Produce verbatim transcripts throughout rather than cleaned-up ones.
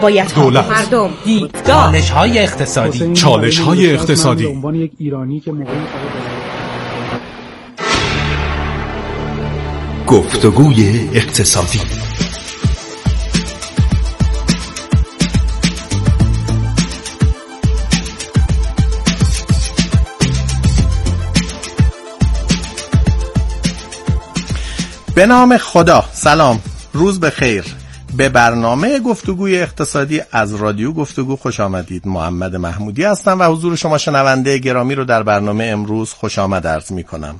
بایدها دولت، مردم، دیدگاه، چالش‌های اقتصادی، چالش‌های اقتصادی. به عنوان یک ایرانی که موقعی گفتگوی اقتصادی. به نام خدا. سلام، روز بخیر. به برنامه گفتگوی اقتصادی از رادیو گفتگو خوش آمدید. محمد محمودی هستم و حضور شما شنونده گرامی رو در برنامه امروز خوش آمد عرض می کنم.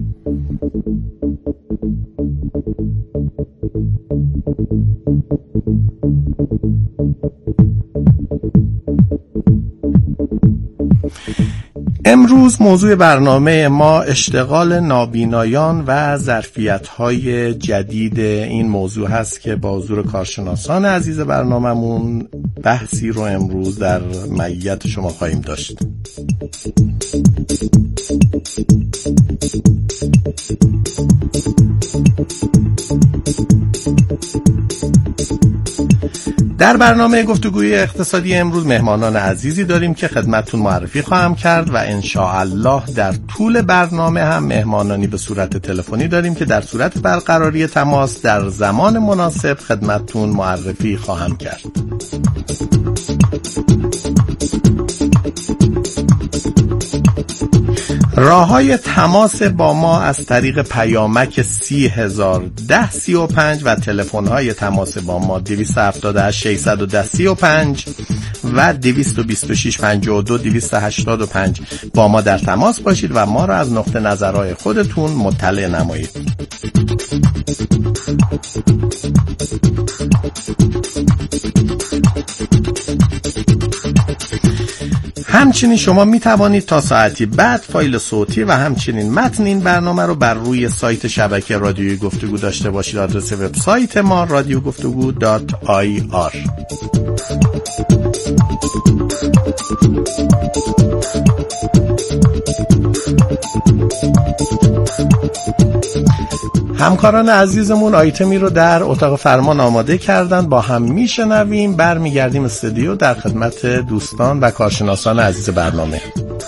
امروز موضوع برنامه ما اشتغال نابینایان و ظرفیت‌های جدید این موضوع هست که با حضور کارشناسان عزیز برنامه‌مون بحثی رو امروز در معیت شما خواهیم داشت. در برنامه گفتگوی اقتصادی امروز مهمانان عزیزی داریم که خدمتتون معرفی خواهم کرد و ان شاء الله در طول برنامه هم مهمانانی به صورت تلفنی داریم که در صورت برقراری تماس در زمان مناسب خدمتتون معرفی خواهم کرد. راه‌های تماس با ما از طریق پیامک سی هزار ده سی و پنج و تلفن‌های تماس با ما دویست و هفتاد و هشت ششصد و ده سی و پنج و دویست و بیست و شش پنجاه و دو دویست و هشتاد و پنج با ما در تماس باشید و ما را از نقطه نظرهای خودتون مطلع نمایید. همچنین شما می توانید تا ساعتی بعد فایل صوتی و همچنین متن این برنامه رو بر روی سایت شبکه رادیوی گفتگو داشته باشید. آدرس وبسایت ما رادیو گفتگو دات آی آر. همکاران عزیزمون آیتمی رو در اتاق فرمان آماده کردن، با هم میشنویم، برمیگردیم استودیو در خدمت دوستان و کارشناسان عزیز برنامه.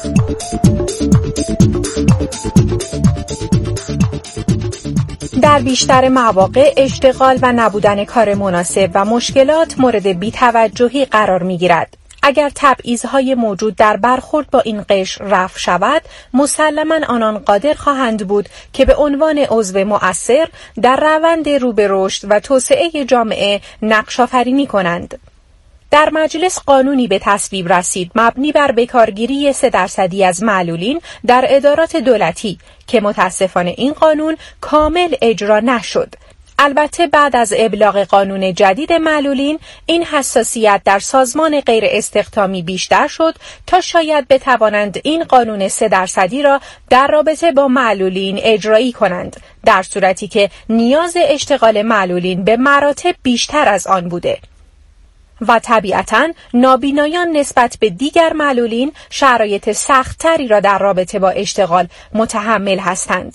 در بیشتر مواقع اشتغال و نبودن کار مناسب و مشکلات مورد بی‌توجهی قرار می‌گیرد. اگر تبعیض‌های موجود در برخورد با این قشر رفع شود، مسلماً آنان قادر خواهند بود که به عنوان عضو مؤثر در روند رو به رشد و توسعه جامعه نقش آفرینی کنند. در مجلس قانونی به تصویب رسید مبنی بر بکارگیری سه درصدی از معلولین در ادارات دولتی که متاسفانه این قانون کامل اجرا نشد. البته بعد از ابلاغ قانون جدید معلولین این حساسیت در سازمان غیر استخدامی بیشتر شد تا شاید بتوانند این قانون سه درصدی را در رابطه با معلولین اجرایی کنند، در صورتی که نیاز اشتغال معلولین به مراتب بیشتر از آن بوده و طبیعتاً نابینایان نسبت به دیگر معلولین شرایط سخت‌تری را در رابطه با اشتغال متحمل هستند.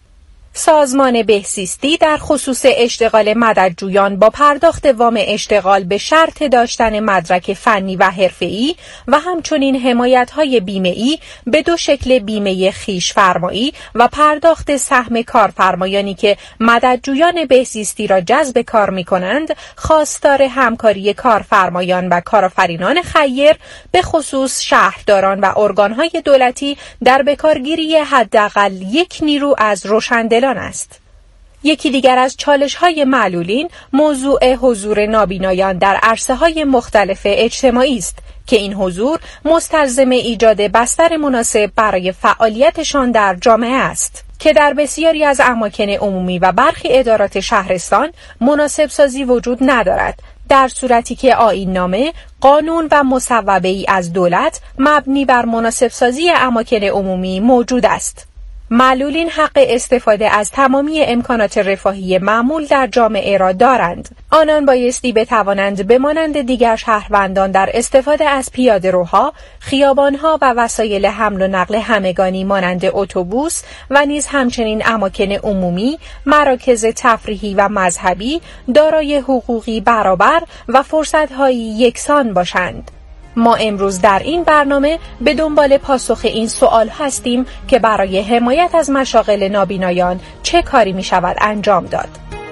سازمان بهزیستی در خصوص اشتغال مددجویان با پرداخت وام اشتغال به شرط داشتن مدرک فنی و حرفه‌ای و همچنین حمایت‌های بیمه‌ای به دو شکل بیمه خویش فرمایی و پرداخت سهم کارفرمایانی که مددجویان بهزیستی را جذب کار می‌کنند، خواستار همکاری کارفرمایان و کارآفرینان خیر به خصوص شهرداران و ارگان‌های دولتی در بکارگیری حداقل یک نیرو از روشندلان است. یکی دیگر از چالش‌های معلولین موضوع حضور نابینایان در عرصه‌های مختلف اجتماعی است که این حضور مستلزم ایجاد بستر مناسب برای فعالیتشان در جامعه است که در بسیاری از اماکن عمومی و برخی ادارات شهرستان مناسب سازی وجود ندارد، در صورتی که آیین‌نامه، قانون و مصوبه‌ای از دولت مبنی بر مناسب سازی اماکن عمومی موجود است. معلولین حق استفاده از تمامی امکانات رفاهی معمول در جامعه را دارند. آنان بایستی بتوانند بمانند دیگر شهروندان در استفاده از پیاده‌روها، خیابانها و وسایل حمل و نقل همگانی مانند اتوبوس و نیز همچنین اماکن عمومی، مراکز تفریحی و مذهبی دارای حقوقی برابر و فرصت‌هایی یکسان باشند. ما امروز در این برنامه به دنبال پاسخ این سوال هستیم که برای حمایت از مشاغل نابینایان چه کاری می شود انجام داد؟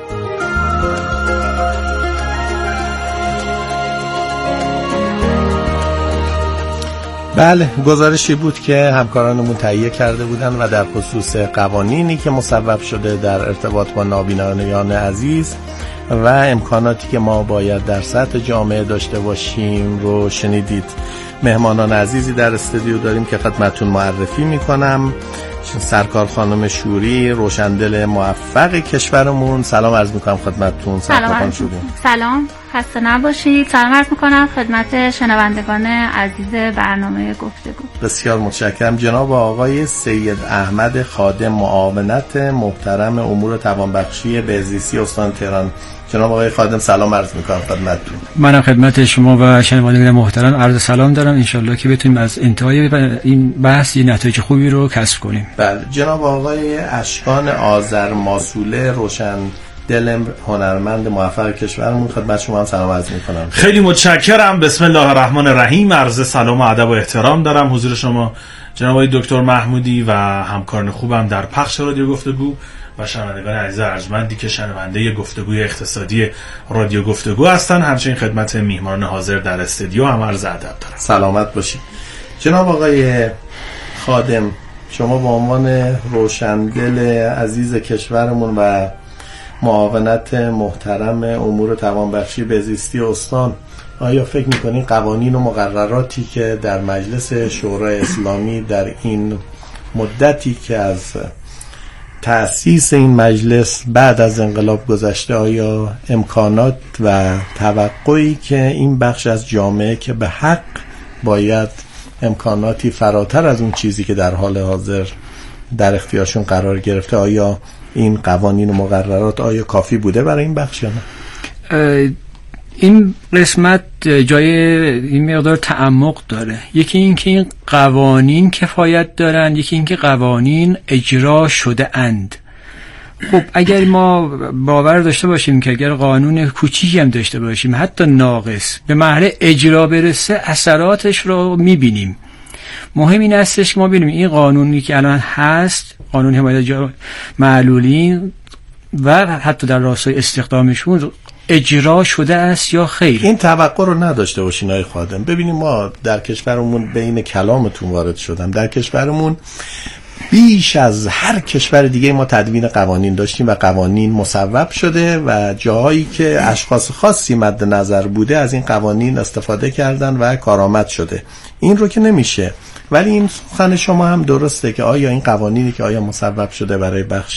بله، گزارشی بود که همکارانمون تهیه کرده بودن و در خصوص قوانینی که مصوب شده در ارتباط با نابینایان عزیز و امکاناتی که ما باید در سطح جامعه داشته باشیم رو شنیدید. مهمانان عزیزی در استودیو داریم که خدمتتون معرفی میکنم. سرکار خانم شوری، روشندل موفق کشورمون. سلام عرض میکنم خدمتتون. سلام خانم شوری. سلام، خسته نباشید. سلام عرض میکنم خدمت شنوندگان عزیز برنامه گفتگو. بسیار متشکرم. جناب آقای سید احمد خادم، معاونت محترم امور توانبخشی بهزیستی استان تهران. جناب آقای خادم سلام عرض میکنم خدمتتون. منم خدمت شما و شنوندگان محترم عرض سلام دارم. انشالله که بتونیم از انتهای این بحث یه نتایج خوبی رو کسب کنیم. بله، جناب آقای اشکان آذر ماسوله، روشن دل هنرمند موفق کشورمون، خدمت شما هم سلام عرض میکنم. خیلی متشکرم. بسم الله الرحمن الرحیم. عرض سلام و ادب و احترام دارم حضور شما جناب آقای دکتر محمودی و همکاران خوبم در پخش رادیو گفتگو و شنوندگان عزیز ارجمندی که شنونده گفتگوی اقتصادی رادیو گفتگو هستن. همچنین خدمت میهمان حاضر در استودیو هم عرض ادب دارم. سلامت باشید. جناب آقای خادم، شما به عنوان روشندل عزیز کشورمون و معاونت محترم امور توانبخشی بهزیستی استان، آیا فکر میکنین قوانین و مقرراتی که در مجلس شورای اسلامی در این مدتی که از تأسیس این مجلس بعد از انقلاب گذشته، آیا امکانات و توقعی که این بخش از جامعه که به حق باید امکاناتی فراتر از اون چیزی که در حال حاضر در اختیارشون قرار گرفته، آیا این قوانین و مقررات آیا کافی بوده برای این بخش یا نه؟ این قسمت جای این مقدار تعمق داره. یکی این که این قوانین کفایت دارن، یکی این که قوانین اجرا شده اند. خب اگر ما باور داشته باشیم که اگر قانون کوچیکی هم داشته باشیم حتی ناقص به مرحله اجرا برسه اثراتش رو میبینیم. مهم این هستش که ما ببینیم این قانونی که الان هست، قانون حمایت معلولین و حتی در راستای استخدامشون اجرا شده است یا خیر. این توقع رو نداشته باشین آقای خادم. ببینیم ما در کشورمون، بین کلامتون وارد شدم، در کشورمون بیش از هر کشور دیگه ما تدوین قوانین داشتیم و قوانین مصوب شده و جاهایی که اشخاص خاصی مد نظر بوده از این قوانین استفاده کردن و کارآمد شده. این رو که نمیشه. ولی این سخن شما هم درسته که آیا این قوانینی که آیا مصوب شده برای بخش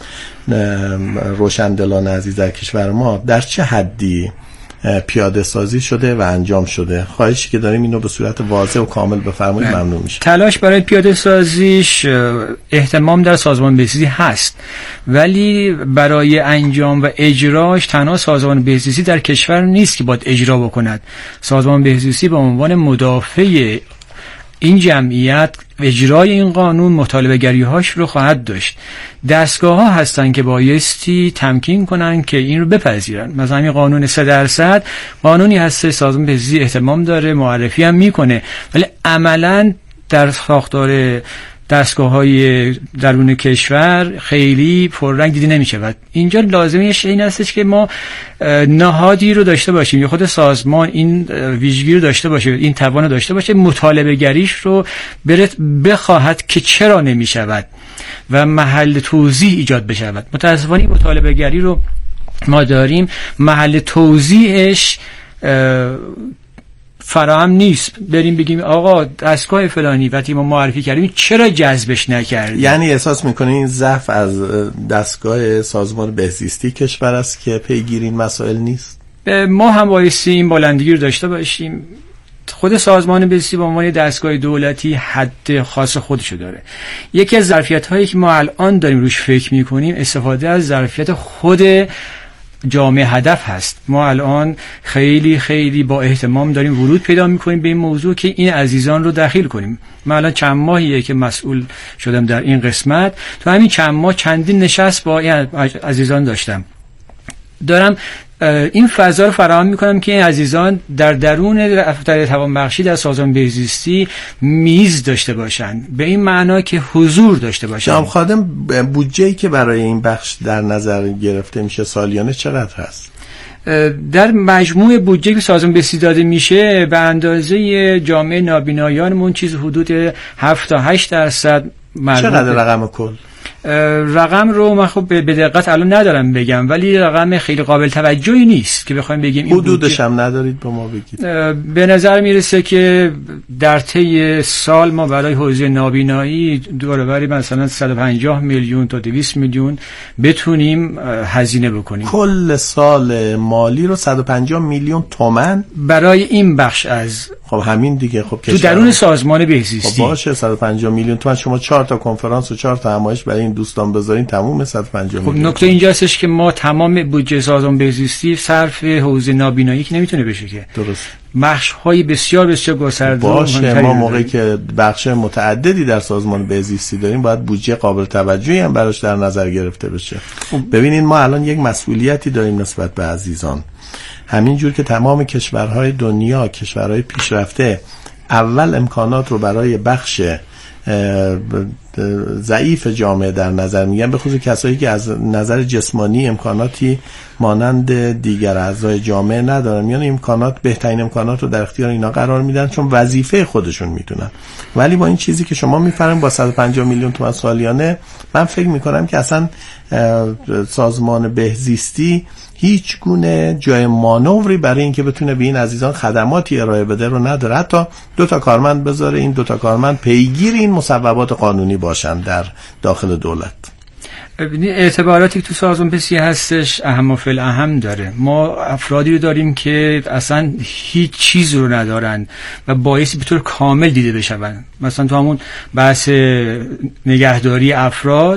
روشندلان عزیز در کشور ما در چه حدی پیاده سازی شده و انجام شده؟ خواهشی که داریم اینو به صورت واضح و کامل بفرمایید ممنون میشه. تلاش برای پیاده سازیش اهتمام در سازمان بهزیستی هست، ولی برای انجام و اجراش تنها سازمان بهزیستی در کشور نیست که باید اجرا بکند. سازمان بهزیستی به عنوان مدافع این جمعیت اجرای این قانون مطالبه گری هاش رو خواهد داشت. دستگاه ها هستن که بایستی تمکین کنن که این رو بپذیرن. مثلا این قانون سه درصد قانونی هست سازمان بهزیستی اهتمام داره، معرفی هم میکنه، ولی عملا در ساختار دستگاه های درون کشور خیلی پررنگ دیده نمیشه. و اینجا لازمه این هستش که ما نهادی رو داشته باشیم یا خود سازمان این ویژگی رو داشته باشه، این توان رو داشته باشه، مطالبه گریش رو بخواهد که چرا نمیشود و محل توضیح ایجاد بشود. متاسفانه مطالبه گری رو ما داریم، محل توضیحش فراهم نیست. بریم بگیم آقا دستگاه فلانی وقتی ما معرفی کردیم چرا جذبش نکردیم؟ یعنی احساس میکنین این ضعف از دستگاه سازمان بهزیستی کشور است که پیگیری این مسائل نیست؟ ما هم بایستی این بلندگی رو داشته باشیم. خود سازمان بهزیستی به عنوان دستگاه دولتی حد خاص خودشو داره. یکی از ظرفیت‌هایی که ما الان داریم روش فکر می‌کنیم استفاده از ظرفیت خود جامعه هدف هست. ما الان خیلی خیلی با اهتمام داریم ورود پیدا میکنیم به این موضوع که این عزیزان رو دخیل کنیم. من الان چند ماهیه که مسئول شدم در این قسمت، تو همین چند ماه چندین نشست با این عزیزان داشتم، دارم این فضا رو فراهم میکنم که این عزیزان در درون دفتر توانبخشی در سازمان بهزیستی میز داشته باشن، به این معنا که حضور داشته باشن. جناب خادم، بودجه‌ای که برای این بخش در نظر گرفته میشه سالیانه چقدر هست؟ در مجموع بودجه که سازمان بهزیستی داده میشه به اندازه جامعه نابینایانمون چیز حدود هفت تا هشت درصد. چقدر رقم کل؟ رقم رو من خب به دقت الان ندارم بگم، ولی رقم خیلی قابل توجهی نیست که بخوایم بگیم. حدودش هم ندارید به ما بگید؟ به نظر میرسه که در طی سال ما برای حوزه نابینایی دوره‌وری مثلا صد و پنجاه میلیون تا دویست میلیون بتونیم هزینه بکنیم. کل سال مالی رو صد و پنجاه میلیون تومان برای این بخش از خب همین دیگه. خب تو درون سازمان بهزیستی خب باشه صد و پنجاه میلیون تومان. شما چهار تا کنفرانس و چهار تا همایش برای این دوستان بذارین تموم صد و پنجاه خب میلیون. نکته اینجاست که ما تمام بودجه سازمان بهزیستی صرف حوزه نابینایی که نمیتونه بشه که. درست. بخش های بسیار بسیار گسترده باشه. ما موقعی که بخش متعددی در سازمان بهزیستی داریم باید بودجه قابل توجهی هم براش در نظر گرفته بشه. ببینید ما الان یک مسئولیتی داریم نسبت به عزیزان. همینجور که تمام کشورهای دنیا، کشورهای پیشرفته، اول امکانات رو برای بخش ضعیف جامعه در نظر میگن، به خصوص کسایی که از نظر جسمانی امکاناتی مانند دیگر اعضای جامعه ندارن، یعنی امکانات بهترین امکانات رو در اختیار اینا قرار میدن چون وظیفه خودشون میدونن. ولی با این چیزی که شما میفرمایید با صد و پنجاه میلیون تومان سالیانه، من فکر میکنم که اصلا سازمان بهزیستی هیچ گونه جای مانوری برای اینکه بتونه به این عزیزان خدماتی ارائه بده رو نداره. حتی دو تا کارمند بذاره، این دو تا کارمند پیگیر این مصوبات قانونی باشن در داخل دولت. ببینید اعتباراتی که تو سازمان بهزیستی هستش اهم و فل اهم داره. ما افرادی رو داریم که اصلا هیچ چیز رو ندارن و بایستی به طور کامل دیده بشن. مثلا تو همون بحث نگهداری افراد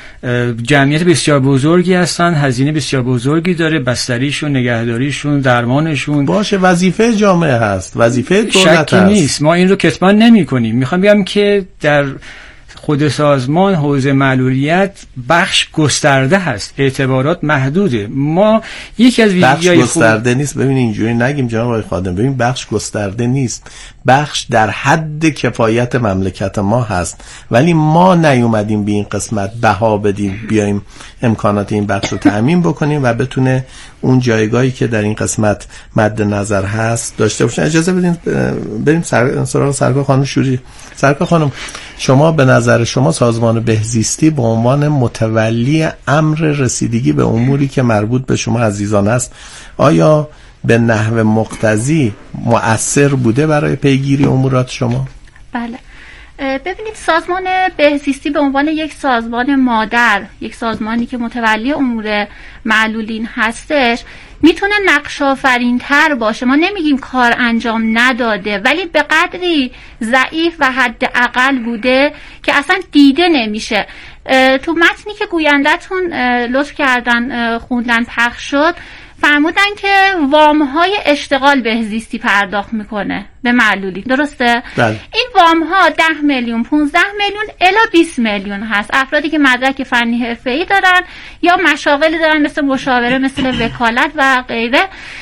جمعیت بسیار بزرگی هستن، هزینه بسیار بزرگی داره، بستریشون، نگهداریشون، درمانشون. باشه وظیفه جامعه هست، وظیفه دولت شکی هست. نیست، ما این رو کتمان نمی کنیم. میخوام بگم که در خود سازمان حوزه معلولیت بخش گسترده هست، اعتبارات محدوده. ما یکی از ویژگی‌های بخش گسترده خوب... نیست. ببین اینجوری نگیم جناب آقای خادم، ببین بخش گسترده نیست، بخش در حد کفایت مملکت ما هست، ولی ما نیومدیم به این قسمت بها بدیم بیایم امکانات این بخش رو تأمین بکنیم و بتونه اون جایگاهی که در این قسمت مد نظر هست داشته باشن. اجازه بدین بریم سر... سراغ سرکار خانم شوری. سرکار خانم، شما به نظر شما سازمان بهزیستی به عنوان متولی امر رسیدگی به اموری که مربوط به شما عزیزان است، آیا به نحو مقتضی مؤثر بوده برای پیگیری امورات شما؟ بله. ببینید سازمان بهزیستی به عنوان یک سازمان مادر، یک سازمانی که متولی امور معلولین هستش، میتونه نقش آفرین‌تر باشه. ما نمیگیم کار انجام نداده، ولی به قدری ضعیف و حداقل بوده که اصلا دیده نمیشه. تو متنی که گویندتون لطف کردن خوندن پخش شد، فرمودن که وام‌های اشتغال بهزیستی پرداخت میکنه به معلولین، درسته؟ بله. این وام‌ها ده میلیون، پانزده میلیون الی بیست میلیون هست. افرادی که مدرک فنی حرفه‌ای دارن یا مشاغلی دارن مثل مشاوره، مثل وکالت و غیره.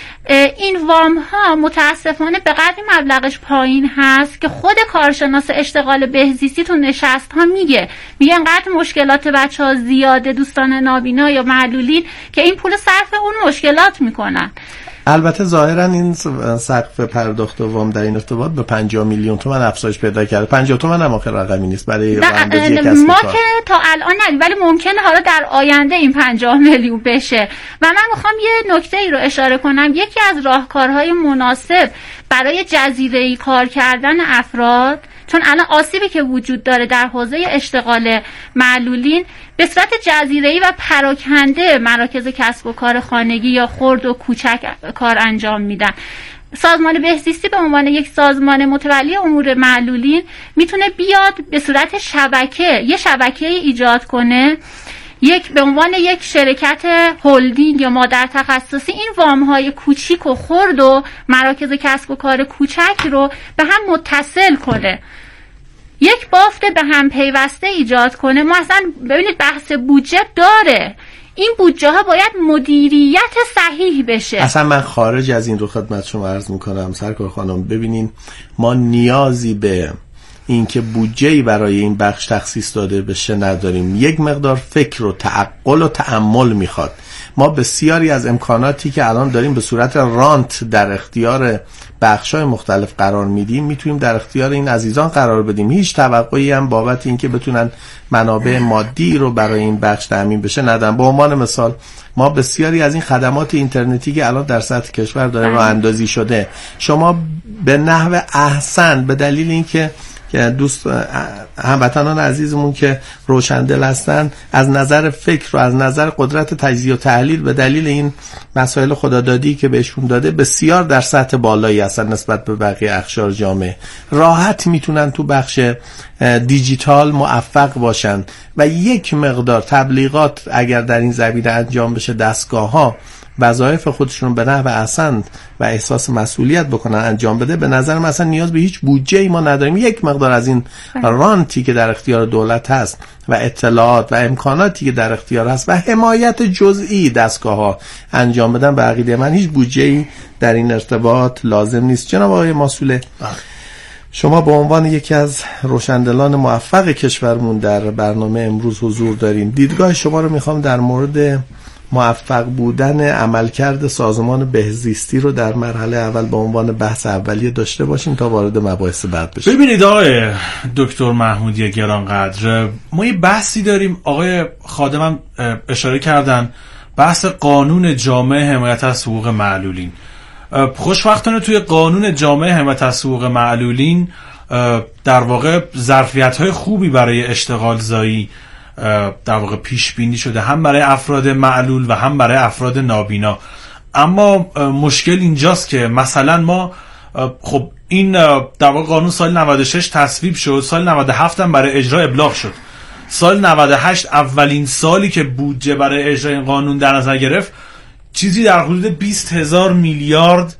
این وام ها متاسفانه به قدری مبلغش پایین هست که خود کارشناس اشتغال بهزیستی تو نشست ها میگه میگه انقدر مشکلات بچه ها زیاده، دوستان نابینا یا معلولین، که این پول صرف اون مشکلات میکنن. البته ظاهرا این سقف پرداخت وام در این ارتباط به پنجاه میلیون تومان افزایش پیدا کرده. پنجاه تومان هم آخر رقمی نیست برای اندازه کسب ما کار. که تا الان ندیم، ولی ممکنه حالا در آینده این پنجاه میلیون بشه. و من میخوام یه نکته ای رو اشاره کنم. یکی از راهکارهای مناسب برای جزیره‌ای کار کردن افراد، چون الان آسیبی که وجود داره در حوزه اشتغال معلولین به صورت جزیره‌ای و پراکنده مراکز کسب و کار خانگی یا خرد و کوچک کار انجام میدن. سازمان بهزیستی به عنوان یک سازمان متولی امور معلولین میتونه بیاد به صورت شبکه یه شبکه ایجاد کنه، یک به عنوان یک شرکت هلدینگ یا مادر تخصصی این وام‌های کوچیک و خرد و مراکز کسب و کار کوچک رو به هم متصل کنه، یک بافت به هم پیوسته ایجاد کنه. ما اصلا ببینید بحث بودجه داره، این بودجه ها باید مدیریت صحیح بشه. اصلا من خارج از این رو خدمت شما عرض میکنم سرکار خانم، ببینین ما نیازی به این که بودجه‌ای برای این بخش تخصیص داده بشه نداریم. یک مقدار فکر و تعقل و تأمل میخواد. ما بسیاری از امکاناتی که الان داریم به صورت رانت در اختیار بخش‌های مختلف قرار میدیم میتونیم در اختیار این عزیزان قرار بدیم. هیچ توقعی هم بابت این که بتونن منابع مادی رو برای این بخش تامین بشه ندن. به عنوان مثال ما بسیاری از این خدمات اینترنتی که الان در سطح کشور داره راه اندازی شده، شما به نحو احسن به دلیل اینکه که دوست هموطنان عزیزمون که روشندل هستن از نظر فکر و از نظر قدرت تجزیه و تحلیل به دلیل این مسائل خدادادی که بهشون داده بسیار در سطح بالایی هستن نسبت به بقیه اقشار جامعه، راحت میتونن تو بخش دیجیتال موفق باشن و یک مقدار تبلیغات اگر در این زمینه انجام بشه، دستگاه ها وظایف خودشون به نحو احسن و احساس مسئولیت بکنن انجام بده، به نظر من اصلا نیاز به هیچ بودجه ای ما نداریم. یک مقدار از این رانتی که در اختیار دولت هست و اطلاعات و امکاناتی که در اختیار هست و حمایت جزئی دستگاه ها انجام بدن، به عقیده من هیچ بودجه ای در این ارتباط لازم نیست. جناب آقای مسئول، شما به عنوان یکی از روشندلان موفق کشورمون در برنامه امروز حضور دارین. دیدگاه شما رو میخوام در مورد موفق بودن عملکرد سازمان بهزیستی رو در مرحله اول به عنوان بحث اولیه داشته باشیم تا وارد مباحث بعد بشیم. ببینید آقای دکتر محمودی گرانقدر، ما یه بحثی داریم، آقای خادمم اشاره کردن، بحث قانون جامع حمایت از حقوق معلولین. خوشبختانه توی قانون جامع حمایت از حقوق معلولین در واقع ظرفیت‌های خوبی برای اشتغال زایی در واقع پیش بینی شده، هم برای افراد معلول و هم برای افراد نابینا. اما مشکل اینجاست که مثلا ما خب این در واقع قانون سال نود و شش تصویب شد، سال نود و هفت هم برای اجرا ابلاغ شد. سال نود و هشت اولین سالی که بودجه برای اجرای این قانون در نظر گرفت، چیزی در حدود بیست هزار میلیارد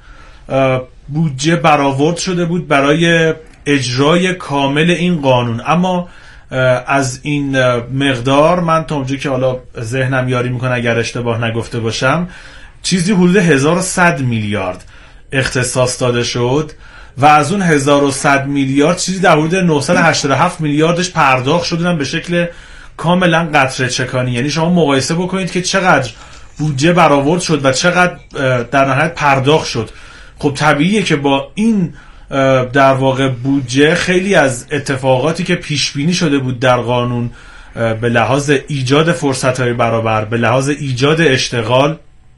بودجه برآورد شده بود برای اجرای کامل این قانون. اما از این مقدار من تا اونجایی که حالا ذهنم یاری میکنه اگر اشتباه نگفته باشم، چیزی حدود هزار و صد میلیارد اختصاص داده شد و از اون هزار و صد میلیارد چیزی در حدود نهصد و هشتاد و هفت میلیاردش پرداخت شدن به شکل کاملا قطره چکانی. یعنی شما مقایسه بکنید که چقدر بودجه برآورد شد و چقدر در نهایت پرداخت شد. خب طبیعیه که با این در واقع بودجه خیلی از اتفاقاتی که پیش بینی شده بود در قانون به لحاظ ایجاد فرصت‌های برابر، به لحاظ ایجاد اشتغال،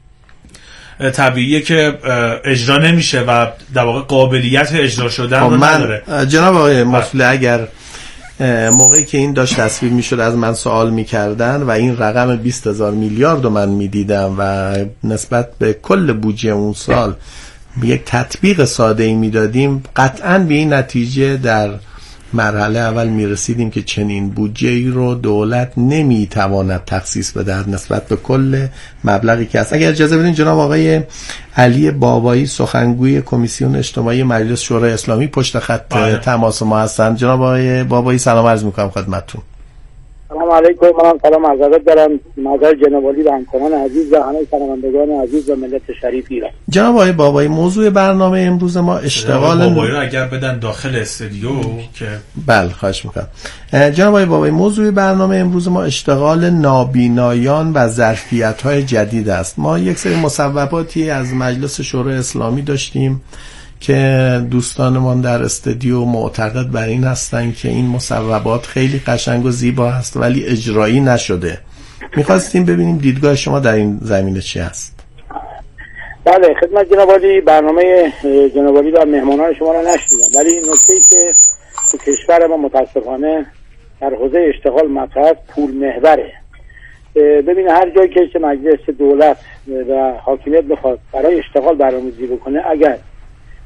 طبیعیه که اجرا نمیشه و در واقع قابلیت اجرا شدن رو نداره. جناب آقای مسئول، اگر موقعی که این داشت تصویب میشد از من سوال میکردن و این رقم بیست هزار میلیارد رو من میدیدم و نسبت به کل بودجه اون سال یک تطبیق ساده ای میدادیم، قطعاً به این نتیجه در مرحله اول میرسیدیم که چنین بودجه ای رو دولت نمیتواند تخصیص بده نسبت به کل مبلغی که هست. اگر اجازه بدین جناب آقای علی بابایی، سخنگوی کمیسیون اجتماعی مجلس شورای اسلامی، پشت خط باید. تماس ما هستند. جناب آقای بابایی سلام عرض میکنم خدمتتون. سلام علیکم، منم سلام عرض دارم مادر جناب علی و همکاران عزیز و همه شنوندگان عزیز و ملت شریف ایران. جناب آقای بابایی، موضوع برنامه امروز ما اشتغال بابایی رو اگر بدن داخل استودیو که بله خواهش میکنم. جناب آقای بابایی، موضوع برنامه امروز ما اشتغال نابینایان و ظرفیت‌های جدید است. ما یک سری مصوباتی از مجلس شورای اسلامی داشتیم که دوستانمان در استودیو معتقد بر این هستن که این مصوبات خیلی قشنگ و زیبا هست ولی اجرایی نشده. میخواستیم ببینیم دیدگاه شما در این زمینه چی هست. بله خدمت جناب عالی، برنامه جناب عالی و مهمانان شما را نشنیدم، ولی نکته‌ای که تو کشور ما متاسفانه در حوزه اشتغال مطرح پول محوره. ببین هر جایی که مجلس دولت و حاکمیت بخواد برای اشتغال برنامه‌ریزی بکنه، اگر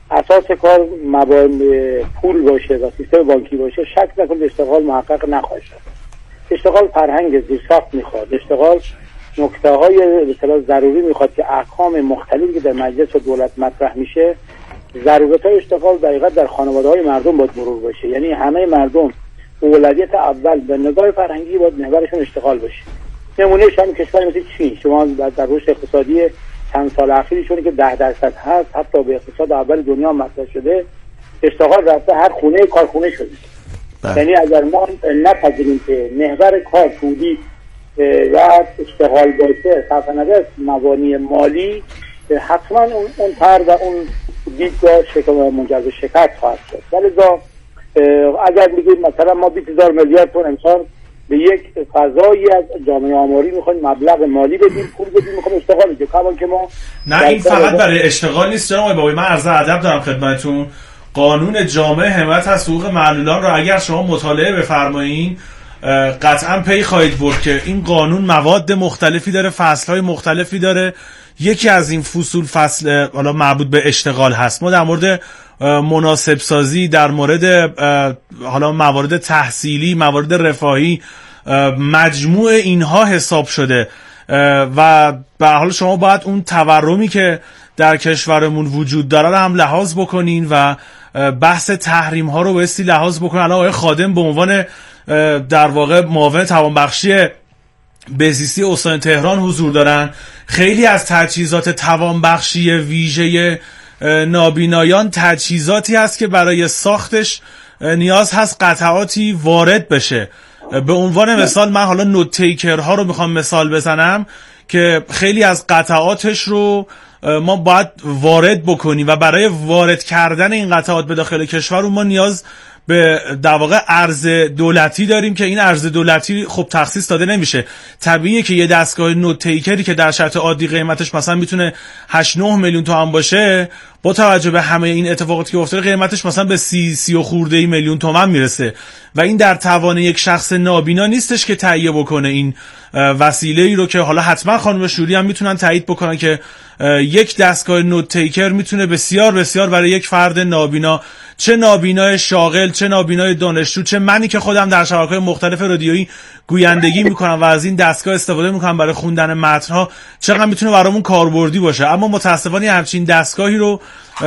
اساس کار مبانی پول باشه و سیستم بانکی باشه، شک نکنید اشتغال محقق نخواهد شد. اشتغال فرهنگ زیرساخت میخواد، اشتغال نکته های به اصطلاح ضروری میخواد که احکام مختلفی که در مجلس و دولت مطرح میشه، ضرورت های اشتغال دقیقا در خانواده های مردم باید مرور باشه. یعنی همه مردم اولویت اول به نگاه فرهنگی باید محورشون اشتغال باشه. نمونهش هم کشور مثل چین، شما در رشد اقتصادی چند سال اخیرشون که ده درصد هست، حتی به اقتصاد اول دنیا مطرح شده، اشتغال رفته هر خونه کارخونه شده. یعنی اگر ما نپذیریم که محور کار پولی و اشتغال باشه، صرف نظر موانی مالی، حتما اون اون پر و اون دیدگاه شکل منجر به شکست خواهد شد. ولذا اگر میگیم مثلا ما بیست هزار میلیارد تومان امسال به یک فضایی از جامعه آماری میخوایم مبلغ مالی بدیم، پول بدیم، میخوایم اشتغال بدیم، کما که ما نه این فقط برای اشتغال نیست جناب آقای بابایی. من عرض ادب دارم خدمتتون. قانون جامعه حمایت از حقوق معلولان را اگر شما مطالعه بفرمایین قطعا پی خواهید برد که این قانون مواد مختلفی داره، فصلهای مختلفی داره. یکی از این فصول فصل حالا مربوط به اشتغال هست. ما در مورد مناسب سازی، در مورد حالا موارد تحصیلی، موارد رفاهی، مجموع اینها حساب شده و به هر حال شما باید اون تورمی که در کشورمون وجود داره هم لحاظ بکنین و بحث تحریم ها رو بایستی لحاظ بکنین. الان آقای خادم به عنوان در واقع معاون توانبخشی بهزیستی استان تهران حضور دارن. خیلی از تجهیزات توانبخشی ویژه نابینایان تجهیزاتی هست که برای ساختش نیاز هست قطعاتی وارد بشه. به عنوان مثال من حالا نوت تیکرها رو میخوام مثال بزنم که خیلی از قطعاتش رو ما باید وارد بکنیم و برای وارد کردن این قطعات به داخل کشور رو ما نیاز به در واقع ارز دولتی داریم که این ارز دولتی خب تخصیص داده نمیشه. طبیعیه که یه دستگاه نوت تیکری که در شرط عادی قیمتش مثلا میتونه هشت نه میلیون تومان باشه، با توجه به همه این اتفاقاتی که افتاده قیمتش مثلا به سی سی و خورده میلیون تومان میرسه و این در توان یک شخص نابینا نیستش که تهیه بکنه این وسیله ای رو که حالا حتما خانم شوری هم میتونن تایید بکنن که یک دستگاه نوت تیکر میتونه بسیار بسیار برای یک فرد نابینا، چه نابینای شاغل، چه نابینای دانشجو، چه منی که خودم در شبکه‌های مختلف رادیویی گویندگی میکنم و از این دستگاه استفاده میکنم برای خوندن متن‌ها، چقدر میتونه برامون کاربردی باشه. اما متاسفانه همچین دستگاهی رو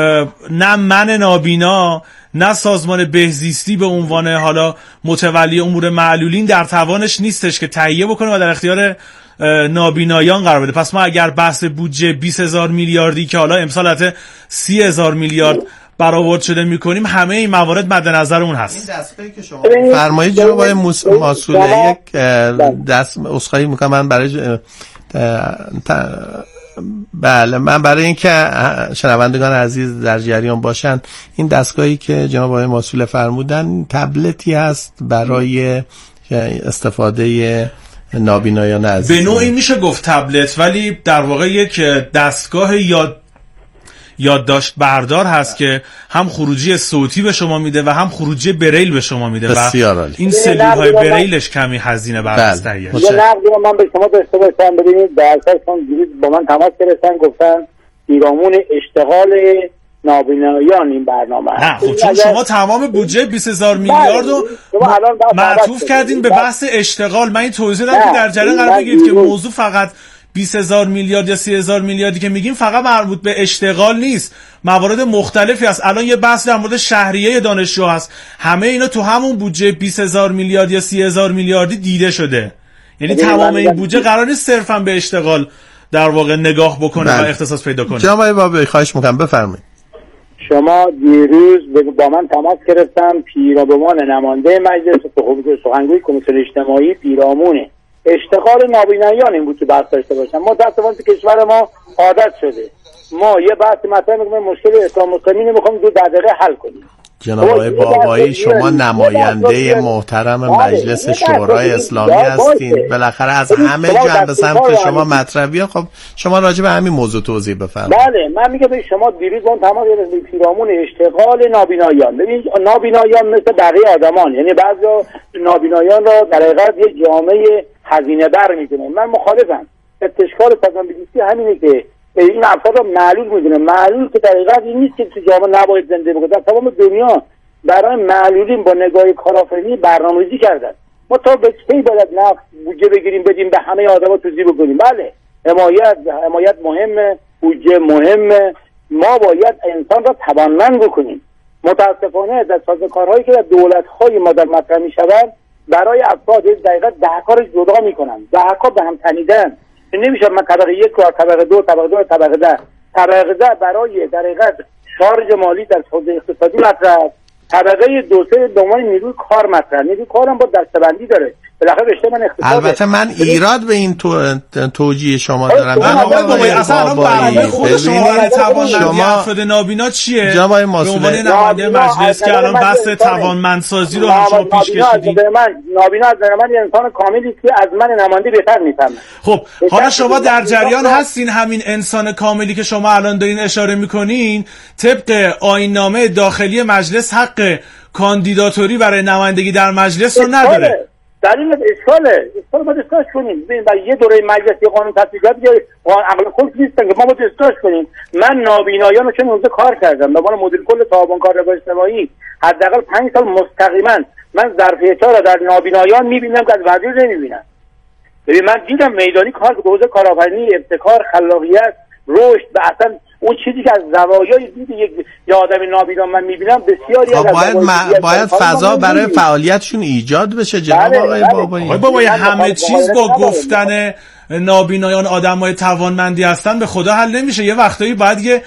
نه من نابینا نه سازمان بهزیستی به عنوان حالا متولی امور معلولین در توانش نیستش که تهیه بکنه و در اختیار نابینایان قرار بده. پس ما اگر بحث بودجه بیست هزار میلیاردی که حالا امسال حتی سی هزار میلیارد برآورد شده میکنیم، همه این موارد مد نظرمون هست. این دستگاهی که شما فرمایید جناب آقای ماسوله، یک دست اسخای میکنم من برای بله من برای اینکه شنوندگان عزیز در جریان باشن، این دستگاهی که جناب آقای ماسوله فرمودن تبلتی هست برای استفاده نابینایان عزیز. به نوعی میشه گفت تبلت، ولی در واقع یک دستگاه یاد یادداشت بردار هست که هم خروجی صوتی به شما میده و هم خروجی بریل به شما میده و این سلول‌های بریلش کمی هزینه برداشت داره. یه نقدی من به شما داشته باشم، ببینید در اساس چون با من تماس گرفتن گفتن پیرامون اشتغال نابینایان این برنامه. نه خب چون شما تمام بودجه بیست هزار میلیارد رو معطوف کردین به بحث اشتغال. من این توضیح دادم که در جریان قرار بگیرید که موضوع فقط بیست هزار میلیارد یا سی هزار میلیاردی که میگیم فقط مربوط به اشتغال نیست، موارد مختلفی هست. الان یه بحث در مورد شهریه دانشجو هست، همه اینا تو همون بودجه بیست هزار میلیارد یا سی هزار میلیاردی دیده شده. یعنی تمام این بودجه قرار نیست صرفا به اشتغال در واقع نگاه بکنه و اختصاص پیدا کنه. جناب آقای بابایی خواهش میکنم بفرمایید. شما دیروز با من تماس گرفتم، پیرامون نماینده مجلس سخنگوی کمیسیون اجتماعی پیرامونه اشتغال نابینایان این بود که بحث داشته باشن. ما متأسفانه تو کشور ما عادت شده ما یه بحث مطرح می‌کنیم، مشکل اسلام مسلمین رو می‌خوام دو دقیقه حل کنیم. جناب آقای بابایی شما نماینده محترم مجلس شورای اسلامی هستین، بالاخره از همه جنب سمت شما مطرح بیاد. خب شما راجع به همین موضوع توضیح بفرمایید. بله من میگم به شما دیروز اون تمام گرفتیم پیرامون اشتغال نابینایان. ببین نابینایان مثل بقیه آدمان، یعنی بعضیا نابینایان را در حقیقت یه جامعه هزینه بر می‌دونن. من مخالفم. استشکال سازمان بهزیستی همینه که این افراد رو معلول میدونه. معلول که در حقیقت این نیست که تو جامعه نباید زنده بکنه. در تمام دنیا برای معلولین با نگاه کارآفرینی برنامه‌ریزی کردن. ما تا به کی باید نفت بودجه بگیریم بدیم به همه آدما توزیع بکنیم؟ بله حمایت حمایت مهمه، بودجه مهمه، ما باید انسان را توانمند بکنیم. متاسفانه در سازوکارهایی که در دولت‌های ما در مطرح می‌شود برای افراد دقیقاً دهکار جدا می‌کنن، دهکار به هم تنیدن. نمیشه من طبقه یک کار، طبقه دو، طبقه دو، طبقه ده، طبقه ده برای در حقیقت شارژ مالی در حوزه اقتصادی مطرح، طبقه دو سه به عنوان نیروی کار مطرح. نیروی کارم با دستبندی داره. بالاخره رشته من اقتصاد. البته من ایراد به این تو... توجیه شما دارم. من آقای بابایی اصلا الان برنامه خود شما برای توانمندی افراد نابینا چیه؟ جناب آقای به عنوان نماینده مجلس که الان بحث توانمندسازی رو هم شما پیش کشیدید. من نابینا از من انسان کاملی است که از من نماینده بهتر میفهمه. خب حالا شما در جریان هستین همین انسان کاملی که شما الان دارین اشاره میکنین طبق آیین‌نامه داخلی مجلس حق کاندیداتوری برای نمایندگی در مجلس رو نداره. در این اشکاله اشکال باید اصلاح کنیم. ببین برای یه دوره مجلس یه قانون تصویب کرد که عقل خلق نیستن که ما باید اصلاح کنیم. من نابینایان رو چون اونجا کار کردم به عنوان مدیر کل تعاون کار رفاه اجتماعی حداقل پنج سال مستقیما من ظرفیت‌ها رو در نابینایان می‌بینم که از وزیر نمی‌بینم. ببین من دیدم میدانی کار که حوزه کارآفرینی، ابتکار، خلاقیت، رشد و اصلا اون چیزی که از زوایای دید یک یا آدم نابینا من میبینم بسیاری از باید م... باید فضا برای فعالیتشون ایجاد بشه جناب آقای بابایی. آقای بابایی همه چیز با گفتن نابینایان آدمای توانمندی هستن به خدا حل نمیشه. یه وقتایی باید یه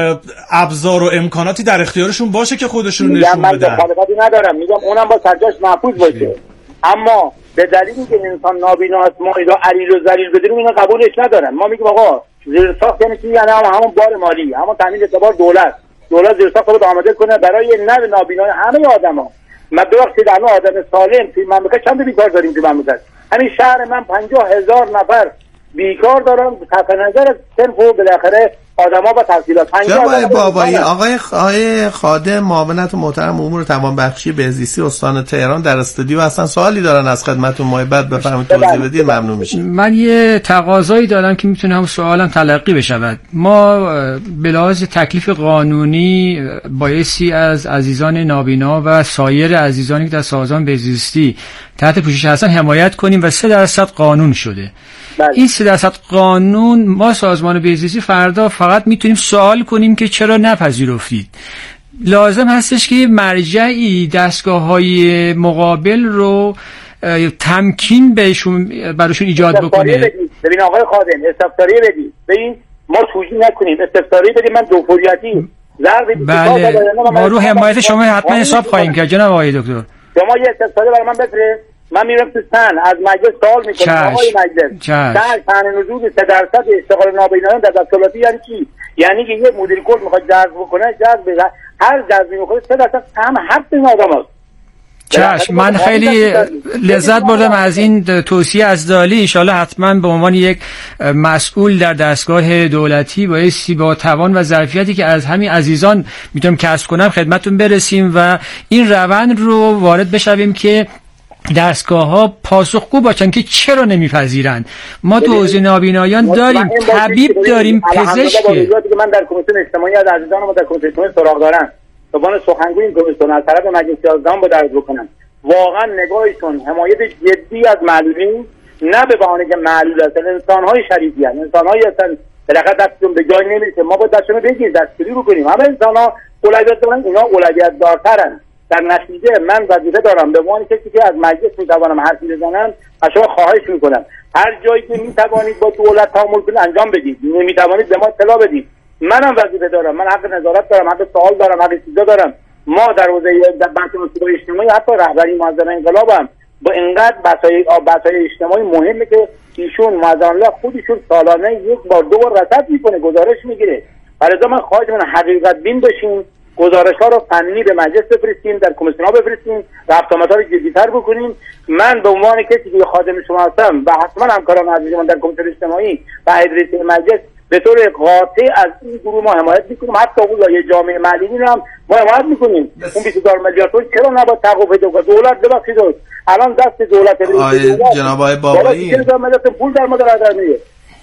ابزار و امکاناتی در اختیارشون باشه که خودشون نشون بدن. من مخالفتی ندارم، میگم اونم با سرجاش محفوظ باشه، اما به دلیلی که انسان نابینا است ما اینا علیل و ذلیل بدونیم اینا قبولش ندارن. ما میگیم آقا زیرساخت یعنی چی؟ یعنی همون بار مالی، همون تامین اعتبار دولت دولت زیرساخت رو آماده کنه برای نه نابینای همه آدما. من ببخشید الان آدم سالم توی مملکت چند بیکار داریم توی مملکت؟ همین شهر من پنجاه هزار نفر بیکار دارم تحت نظر صرف و بالاخره آدما با تحصیلات. جناب بابایی آقای آقای خادم معاونت محترم امور توانبخشی بهزیستی استان تهران در استودیو هستن، سوالی دارن از خدمتتون. محبت بفرمایید توضیح بدید ممنون میشم. من یه تقاضایی دارم که میتونه هم سوالم تلقی بشود. ما به لحاظ تکلیف قانونی بایستی از عزیزان نابینا و سایر عزیزانی که در سازمان بهزیستی تحت پوشش هستن حمایت کنیم و سه درصد قانون شده. بله. این سه درصد قانون ما سازمان بهزیستی فردا فقط میتونیم سوال کنیم که چرا نپذیرفتید. لازم هستش که مرجعی دستگاه‌های مقابل رو تمکین بهشون براشون ایجاد بکنه. ببین آقای خادم استفساریه بدید. ببین ما توجیه نکنیم استفساریه بدید. من دو فوریتی ضرب بله ما رو حمایت شما حتما حساب خواهیم کرد جناب آقای دکتر. شما یه استفساری برای من بفرستید. من میرم تو سن از مجلس سوال میکنم آقای مجلس در سن نزول سه درصد اشتغال نابینایان در دستولاتی یعنی چی؟ یعنی که یه مدیر کل میخواد جذب بکنه جذب بده هر جذبی میخواد سه درصد هم حق این آدم هست. چشم من خیلی لذت بردم از این توصیه از دالی. انشالله حتما به عنوان یک مسئول در دستگاه دولتی بایستی با توان و ظرفیتی که از همین عزیزان میتونم کسب کنم خدمتتون برسیم و این روند رو وارد بشویم که دستگاه‌ها پاسخگو باشن که چرا نمیپذیرن. ما تو حوزه نابینایان داریم، طبیب داریم، پزشک. من در کمیسیون اجتماعی از عزیزان ما در کمیسیون اجتماعی سراغ دارم. به عنوان سخنگوی این کمیسیون از طرف مجلس یازدهم با درج بکنم. واقعا نگاهشون حمایت جدی از معلولین نه به بهانه که معلول هستن، انسان‌های شریفی هستن، انسان‌هایی هستن بالاخره دستشون به جای نمیرسه. ما باید دستشون بگیریم، دستگیری بکنیم. همه انسان‌ها اولویت دارن، اینا اولویت دارترن. در نتیجه من وظیفه دارم به عنوان کسی که از مجلس میتوانم حرفی بزنم از شما خواهش میکنم هر جایی که میتوانید با دولت تعامل کنید انجام بدید، نمیتوانید به ما اطلاع بدید. منم وظیفه دارم، من حق نظارت دارم، حق سوال دارم، حق استفاده دارم. ما در حوزه بحث مسائل اجتماعی حتی رهبری معظم انقلابم با اینقدر بحث‌های بحث‌های اجتماعی مهمه که ایشون معظم الله خودشون سالانه یک بار دو بار رصد میکنه، گزارش میگیره. برای من خواهش من حقیقت بین بشین، گزارش ها رو فنی به مجلس بفرستیم، در کمیسیون ها بفرستیم، رفتارها رو جدی‌تر بکنیم. من به عنوان کسی که خادم شما هستم و حتما همکاران عزیز من در کمیسیون اجتماعی و هیئت مجلس به طور قاطع از این گروه ما حمایت میکنیم. حتی اون یه جامعه معلولین هم ما حمایت میکنیم. اون بیست هزار میلیارد تومان چرا نباید توقف پیدا کنه؟ دولت ببخشید الان دست دولت جناب آقای بابایی پول در مدار در میاد.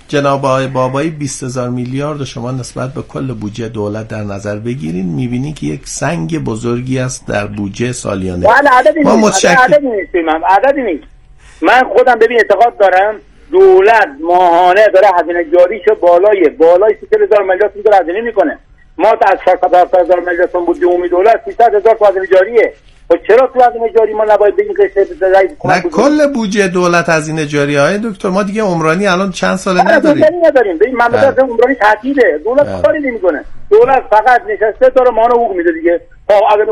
جناب آقای بابایی بیست هزار میلیارد شما نسبت به کل بودجه دولت در نظر بگیرین، میبینی که یک سنگ بزرگی است در بودجه سالیانه. ما متشکرم. عددی نیست، من عددی نیست. من خودم ببین اعتقاد دارم دولت ماهانه داره هزینه جاریشو بالای بالای سی هزار میلیارد داره هزینه میکنه. ما تا از چهارصد هزار میلیارد بودجه عمومی دولت سیصد هزار هزینه جاریه. و چرا تو هزینه جاری ما نباید بگیم که نه کل بودجه دولت هزینه جاری های دکتر؟ ما دیگه عمرانی الان چند ساله نداریم. عمرانی نداریم. ببین مملکت عمرانی تعطیله. دولت کاری نمیکنه. دولت فقط نشسته داره ما رو حقوق میده دیگه. اگر